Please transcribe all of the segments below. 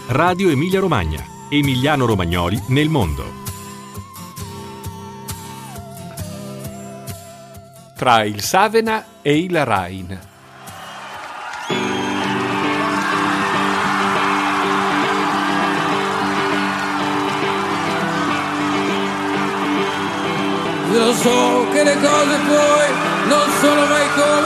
Radio Emilia Romagna. Emiliano Romagnoli nel mondo. Tra il Savena e il Rhein. Lo so che le cose poi non sono mai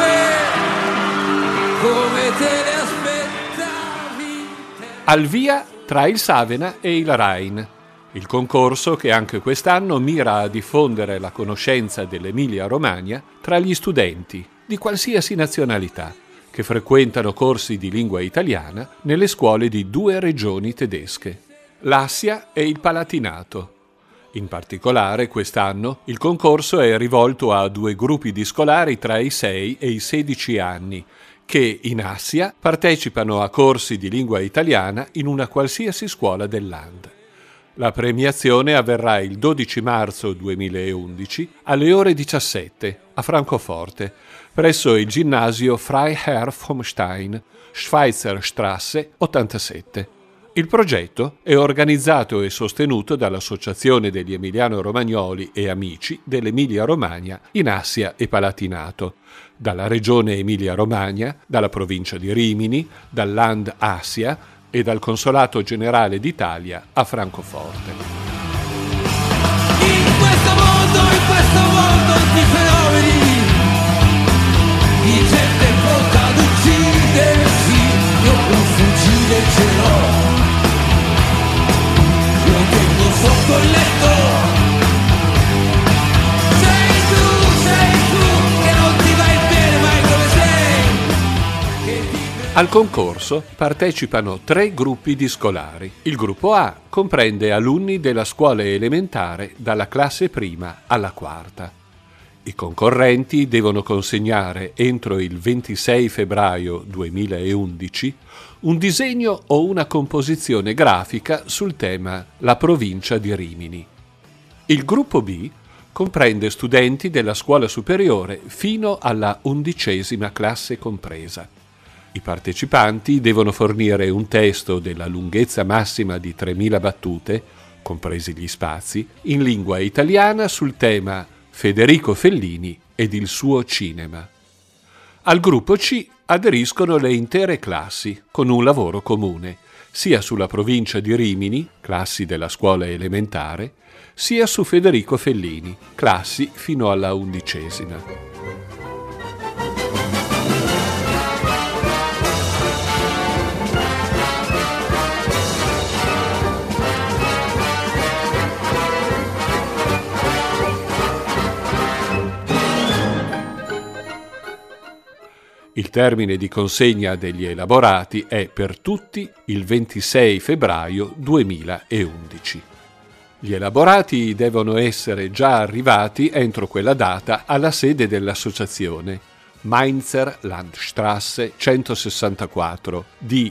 come te le aspettavi. Al via tra il Savena e il Rhein. Il concorso che anche quest'anno mira a diffondere la conoscenza dell'Emilia-Romagna tra gli studenti di qualsiasi nazionalità che frequentano corsi di lingua italiana nelle scuole di 2 regioni tedesche, l'Assia e il Palatinato. In particolare, quest'anno, il concorso è rivolto a 2 gruppi di scolari tra i 6 e i 16 anni, che in Assia partecipano a corsi di lingua italiana in una qualsiasi scuola del Land. La premiazione avverrà il 12 marzo 2011 alle ore 17 a Francoforte, presso il ginnasio Freiherr vom Stein, Schweizerstrasse 87. Il progetto è organizzato e sostenuto dall'Associazione degli Emiliano Romagnoli e Amici dell'Emilia-Romagna in Assia e Palatinato, dalla Regione Emilia-Romagna, dalla Provincia di Rimini, dal Land Assia e dal Consolato Generale d'Italia a Francoforte. In questo mondo di fenomeni, di gente pronta ad uccidersi, io un fucile ce l'ho. Sotto il letto sei tu che non ti vai bene mai come sei. Al concorso partecipano 3 gruppi di scolari. Il gruppo A comprende alunni della scuola elementare dalla classe prima alla quarta. I concorrenti devono consegnare entro il 26 febbraio 2011 un disegno o una composizione grafica sul tema La provincia di Rimini. Il gruppo B comprende studenti della scuola superiore fino alla 11ª classe compresa. I partecipanti devono fornire un testo della lunghezza massima di 3.000 battute, compresi gli spazi, in lingua italiana sul tema Federico Fellini ed il suo cinema. Al gruppo C aderiscono le intere classi con un lavoro comune, sia sulla provincia di Rimini, classi della scuola elementare, sia su Federico Fellini, classi fino alla 11ª. Il termine di consegna degli elaborati è per tutti il 26 febbraio 2011. Gli elaborati devono essere già arrivati entro quella data alla sede dell'associazione, Mainzer Landstrasse 164 D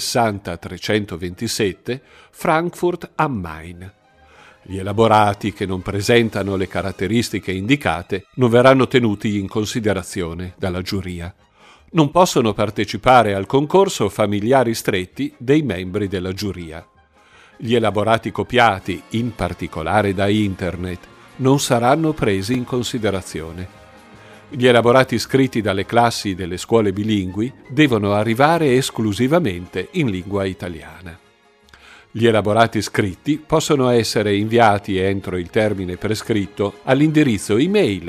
60327, Frankfurt am Main. Gli elaborati che non presentano le caratteristiche indicate non verranno tenuti in considerazione dalla giuria. Non possono partecipare al concorso familiari stretti dei membri della giuria. Gli elaborati copiati, in particolare da internet, non saranno presi in considerazione. Gli elaborati scritti dalle classi delle scuole bilingui devono arrivare esclusivamente in lingua italiana. Gli elaborati scritti possono essere inviati entro il termine prescritto all'indirizzo email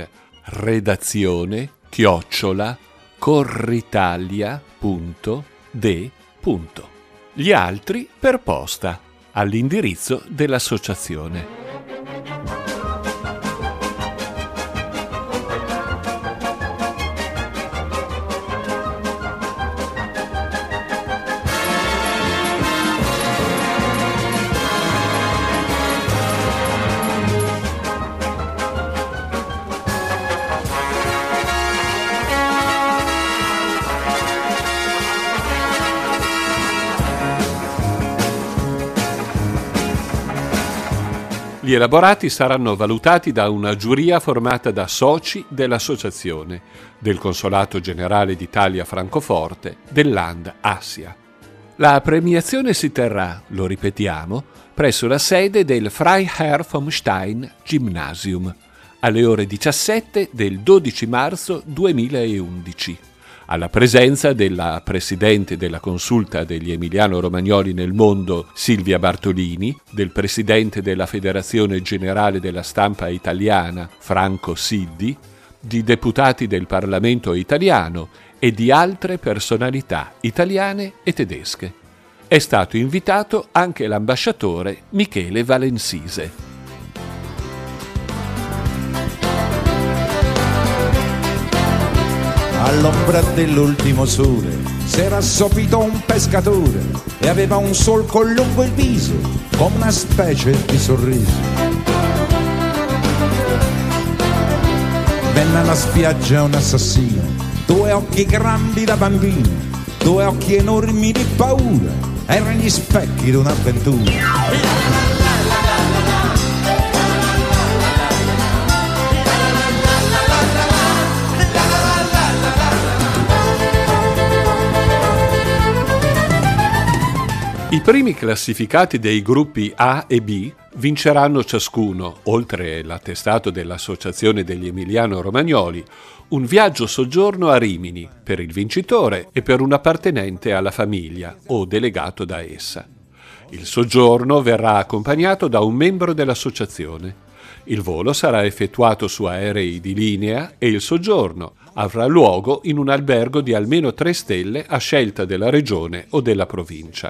redazione@corritalia.de. Gli altri per posta all'indirizzo dell'associazione. Gli elaborati saranno valutati da una giuria formata da soci dell'associazione, del Consolato Generale d'Italia a Francoforte, del Land Assia. La premiazione si terrà, lo ripetiamo, presso la sede del Freiherr vom Stein Gymnasium alle ore 17 del 12 marzo 2011, alla presenza della Presidente della Consulta degli Emiliano-Romagnoli nel mondo Silvia Bartolini, del Presidente della Federazione Generale della Stampa Italiana Franco Siddi, di deputati del Parlamento italiano e di altre personalità italiane e tedesche. È stato invitato anche l'ambasciatore Michele Valensise. All'ombra dell'ultimo sole s'era assopito un pescatore e aveva un solco lungo il viso come una specie di sorriso. Venne alla spiaggia un assassino, 2 occhi grandi da bambino, 2 occhi enormi di paura, erano gli specchi di un'avventura. I primi classificati dei gruppi A e B vinceranno ciascuno, oltre l'attestato dell'Associazione degli Emiliano-Romagnoli, un viaggio soggiorno a Rimini per il vincitore e per un appartenente alla famiglia o delegato da essa. Il soggiorno verrà accompagnato da un membro dell'associazione. Il volo sarà effettuato su aerei di linea e il soggiorno avrà luogo in un albergo di almeno 3 stelle a scelta della regione o della provincia.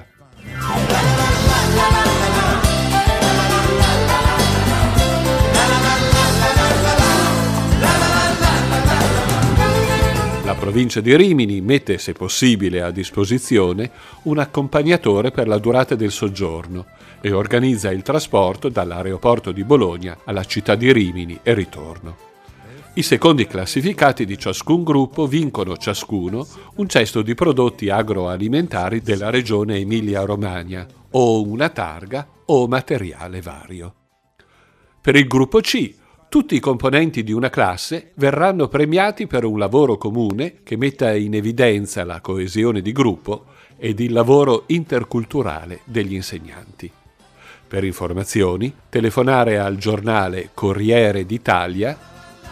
La provincia di Rimini mette, se possibile, a disposizione un accompagnatore per la durata del soggiorno e organizza il trasporto dall'aeroporto di Bologna alla città di Rimini e ritorno. I secondi classificati di ciascun gruppo vincono ciascuno un cesto di prodotti agroalimentari della regione Emilia-Romagna o una targa o materiale vario. Per il gruppo C, tutti i componenti di una classe verranno premiati per un lavoro comune che metta in evidenza la coesione di gruppo ed il lavoro interculturale degli insegnanti. Per informazioni, telefonare al giornale Corriere d'Italia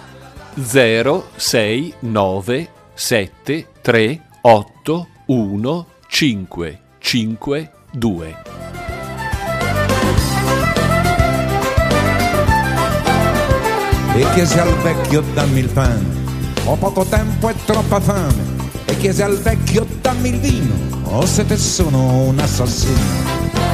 0693811552. E chiese al vecchio dammi il pane, ho poco tempo e troppa fame. E chiese al vecchio dammi il vino, o se te sono un assassino.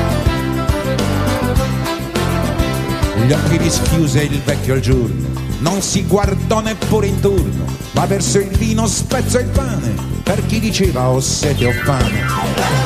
Gli occhi rischiuse il vecchio al giorno, non si guardò neppure intorno, ma verso il vino spezzò il pane, per chi diceva ho sete o fame.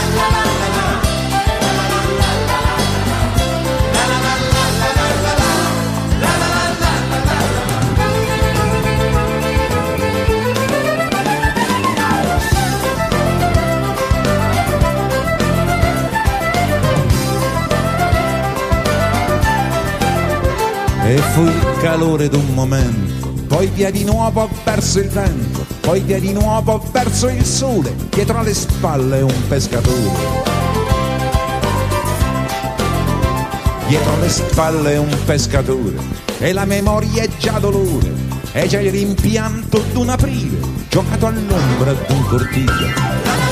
E fu il calore d'un momento, poi via di nuovo verso il vento, poi via di nuovo verso il sole, dietro alle spalle un pescatore. Dietro alle spalle un pescatore, e la memoria è già dolore, è già il rimpianto d'un aprile, giocato all'ombra d'un cortile.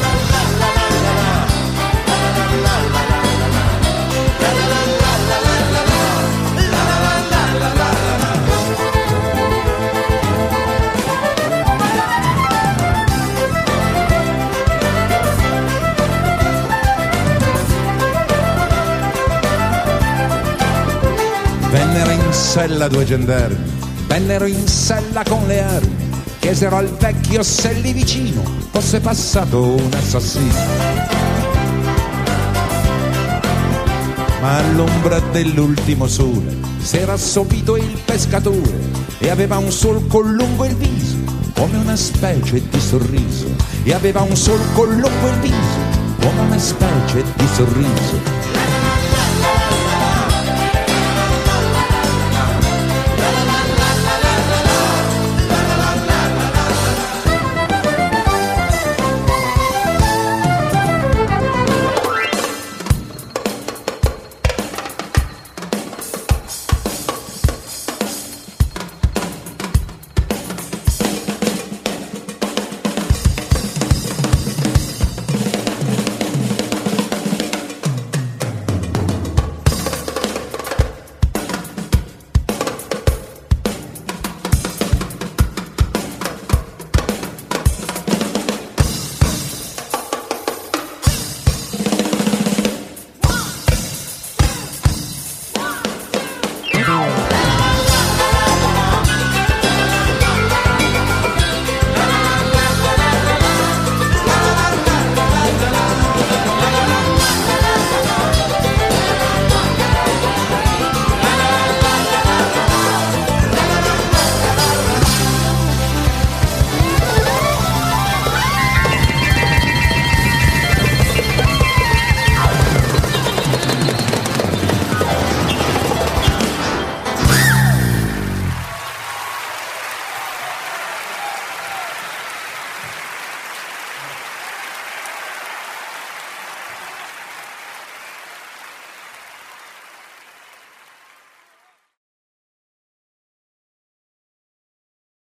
Vennero in sella 2 gendarmi, vennero in sella con le armi, chiesero al vecchio se lì vicino fosse passato un assassino. Ma all'ombra dell'ultimo sole s'era assopito il pescatore e aveva un solco lungo il viso, come una specie di sorriso. E aveva un solco lungo il viso, come una specie di sorriso.